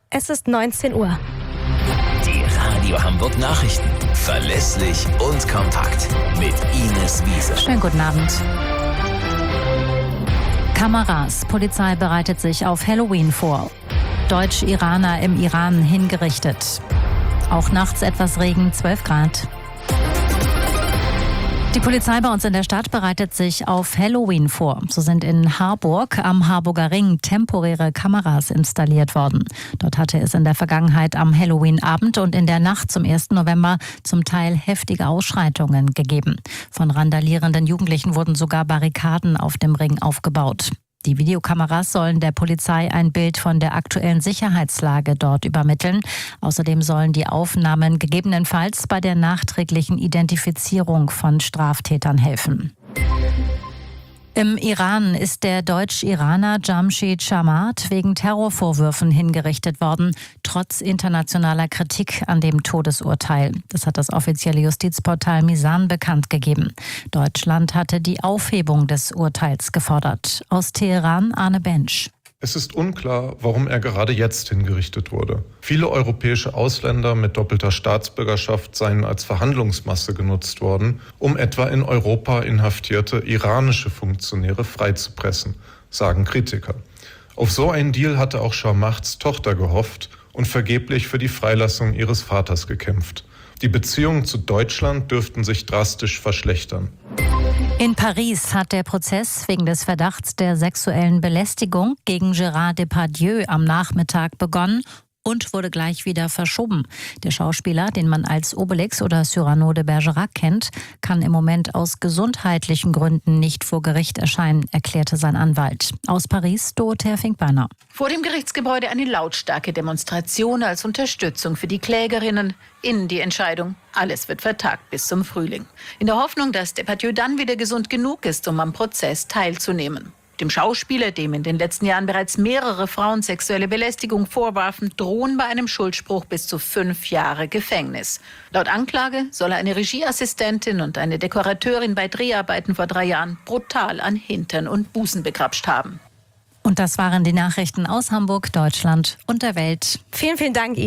Es ist 19 Uhr. Die Radio Hamburg Nachrichten. Verlässlich und kompakt. Mit Ines Wiese. Schönen guten Abend. Kameras. Polizei bereitet sich auf Halloween vor. Deutsch-Iraner im Iran hingerichtet. Auch nachts etwas Regen, 12 Grad. Die Polizei bei uns in der Stadt bereitet sich auf Halloween vor. So sind in Harburg am Harburger Ring temporäre Kameras installiert worden. Dort hatte es in der Vergangenheit am Halloween-Abend und in der Nacht zum 1. November zum Teil heftige Ausschreitungen gegeben. Von randalierenden Jugendlichen wurden sogar Barrikaden auf dem Ring aufgebaut. Die Videokameras sollen der Polizei ein Bild von der aktuellen Sicherheitslage dort übermitteln. Außerdem sollen die Aufnahmen gegebenenfalls bei der nachträglichen Identifizierung von Straftätern helfen. Im Iran ist der Deutsch-Iraner Jamshid Chamat wegen Terrorvorwürfen hingerichtet worden, trotz internationaler Kritik an dem Todesurteil. Das hat das offizielle Justizportal Misan bekannt gegeben. Deutschland hatte die Aufhebung des Urteils gefordert. Aus Teheran Arne Bensch. Es ist unklar, warum er gerade jetzt hingerichtet wurde. Viele europäische Ausländer mit doppelter Staatsbürgerschaft seien als Verhandlungsmasse genutzt worden, um etwa in Europa inhaftierte iranische Funktionäre freizupressen, sagen Kritiker. Auf so einen Deal hatte auch Chamats Tochter gehofft und vergeblich für die Freilassung ihres Vaters gekämpft. Die Beziehungen zu Deutschland dürften sich drastisch verschlechtern. In Paris hat der Prozess wegen des Verdachts der sexuellen Belästigung gegen Gérard Depardieu am Nachmittag begonnen und wurde gleich wieder verschoben. Der Schauspieler, den man als Obelix oder Cyrano de Bergerac kennt, kann im Moment aus gesundheitlichen Gründen nicht vor Gericht erscheinen, erklärte sein Anwalt. Aus Paris, Dorothea Finkbeiner. Vor dem Gerichtsgebäude eine lautstarke Demonstration als Unterstützung für die Klägerinnen. Innen die Entscheidung, alles wird vertagt bis zum Frühling. In der Hoffnung, dass Depardieu dann wieder gesund genug ist, um am Prozess teilzunehmen. Dem Schauspieler, dem in den letzten Jahren bereits mehrere Frauen sexuelle Belästigung vorwarfen, drohen bei einem Schuldspruch bis zu 5 Jahre Gefängnis. Laut Anklage soll er eine Regieassistentin und eine Dekorateurin bei Dreharbeiten vor 3 Jahren brutal an Hintern und Busen begrapscht haben. Und das waren die Nachrichten aus Hamburg, Deutschland und der Welt. Vielen, vielen Dank, Ines.